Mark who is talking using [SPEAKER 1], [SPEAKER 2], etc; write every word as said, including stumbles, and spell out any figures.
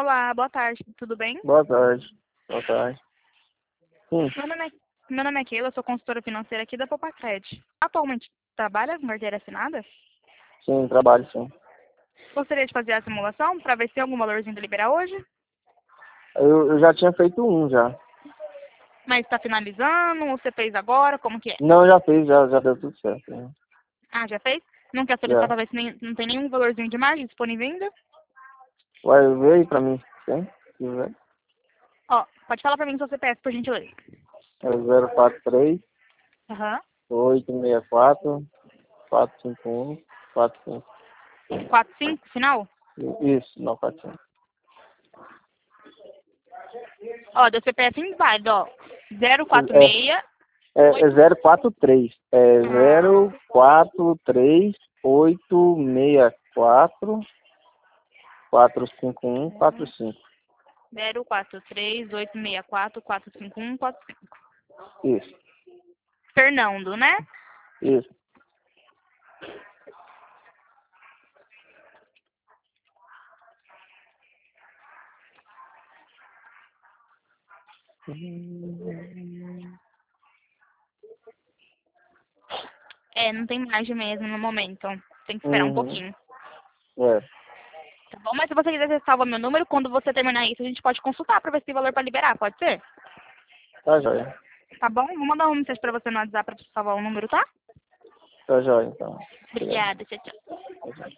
[SPEAKER 1] Olá, boa tarde, tudo bem?
[SPEAKER 2] Boa tarde. Boa tarde. Sim,
[SPEAKER 1] Meu nome é, meu nome é Keila, eu sou consultora financeira aqui da Popacred. Atualmente trabalha com carteira assinada?
[SPEAKER 2] sim, trabalho sim.
[SPEAKER 1] Gostaria de fazer a simulação para ver se tem algum valorzinho para liberar hoje?
[SPEAKER 2] Eu, eu já tinha feito um já.
[SPEAKER 1] Mas está finalizando, ou você fez agora, como que é?
[SPEAKER 2] Não, já fiz, já, já deu tudo certo. né?
[SPEAKER 1] Ah, já fez? Não quer solicitar
[SPEAKER 2] Já.
[SPEAKER 1] para ver se nem- não tem nenhum valorzinho de margem disponível ainda?
[SPEAKER 2] Vai ver aí pra mim, sim? Se quiser.
[SPEAKER 1] Ó, pode falar para mim seu C P F, por gentileza.
[SPEAKER 2] É zero quatro três,
[SPEAKER 1] Aham.
[SPEAKER 2] oito seis quatro, quatro cinco um, quatro cinco.
[SPEAKER 1] quatro cinco, final?
[SPEAKER 2] Isso, não quatro cinco.
[SPEAKER 1] Ó, deu C P F inválido, ó. zero quatro
[SPEAKER 2] É,
[SPEAKER 1] seis.
[SPEAKER 2] é, é zero quatro três. É
[SPEAKER 1] Ah,
[SPEAKER 2] zero quatro três, oito seis quatro, quatro cinco um, quatro cinco.
[SPEAKER 1] zero quatro três oito seis quatro quatro cinco um quatro cinco.
[SPEAKER 2] Isso,
[SPEAKER 1] Fernando, né?
[SPEAKER 2] isso.
[SPEAKER 1] É, não tem margem mesmo no momento. Tem que esperar um
[SPEAKER 2] Uhum.
[SPEAKER 1] pouquinho.
[SPEAKER 2] É,
[SPEAKER 1] Tá bom? Mas se você quiser, você salva meu número. Quando você terminar isso, a gente pode consultar pra ver se tem valor pra liberar. Pode ser?
[SPEAKER 2] tá jóia.
[SPEAKER 1] Tá bom? Vou mandar uma mensagem pra você no WhatsApp pra você salvar o número, tá?
[SPEAKER 2] Tá jóia, então. Obrigado.
[SPEAKER 1] Obrigada. Tchau, tchau.